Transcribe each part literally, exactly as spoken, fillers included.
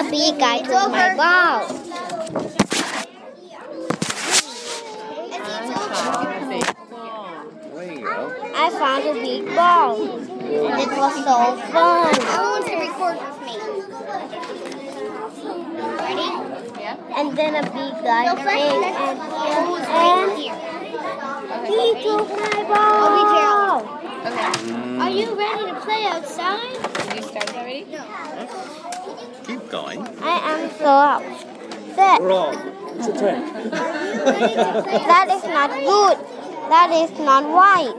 big guy took my ball. There you go. I found a big ball. And it was so fun. Everyone can record with me. Ready? And then a big guy No, came first, and, let's and, right here. he took my ball. I'll be Gerald. Okay. Are you ready to play outside? Did you start already? No. Keep going. I am so upset. Wrong. It's a trick. That is not good. That is not right.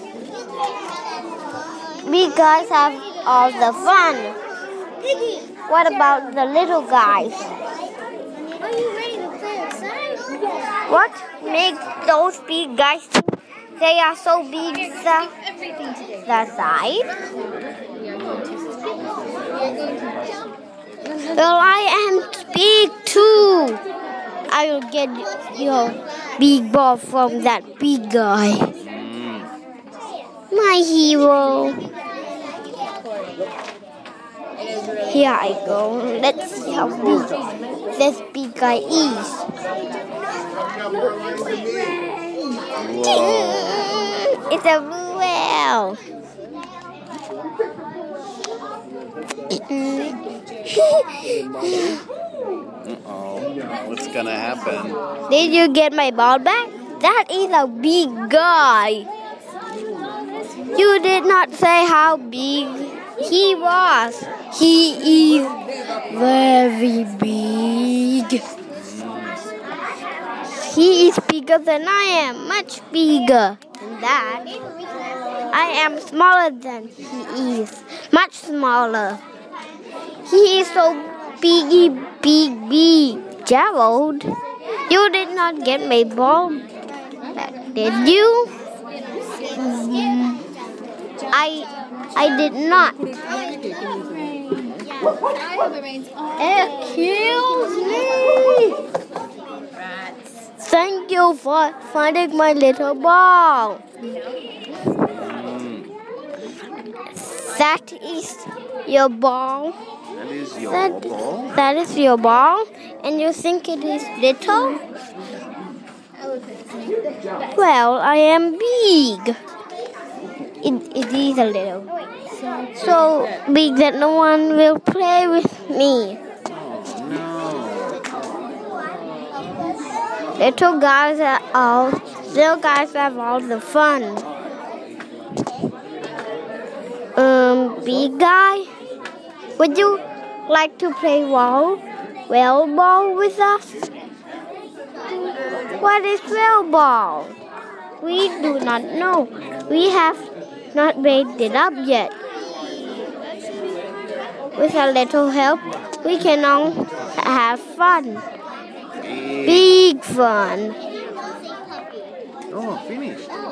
We guys have all the fun. What about the little guys? Are you ready to play outside? What makes those big guys think they are so big the, the side? Well, I am big too. I will get your big ball from that big guy. My hero. Here I go. Let's see how big this big guy is. It's a blue whale. Uh-oh. What's gonna happen? Did you get my ball back? That is a big guy. You did not say how big he was. He is very big. He is bigger than I am, much bigger than that. I am smaller than he is, much smaller. He is so biggy, big, big. Gerald, you did not get my ball back, did you? Mm, I, I did not. Excuse me. Thank you for finding my little ball. That is your ball. That is your That, ball. that is your ball, and you think it is little? Well, I am big. It, it is a little. So big that no one will play with me. Little guys are all, little guys have all the fun. Um, big guy, would you like to play wall, well ball with us? What is well ball? We do not know. We have not made it up yet. With a little help, we can all have fun. Big fun. Oh, finished.